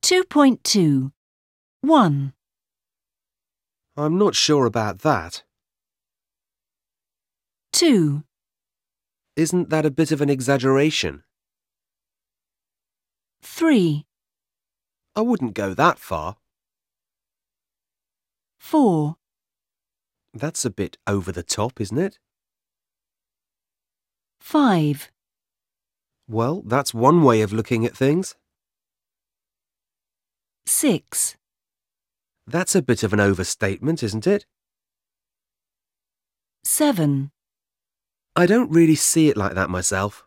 2.2. 1, I'm not sure about that. 2, Isn't that a bit of an exaggeration? 3, I wouldn't go that far. 4, That's a bit over the top, isn't it? 5, Well, that's one way of looking at things. 6, That's a bit of an overstatement, isn't it? 7. I don't really see it like that myself.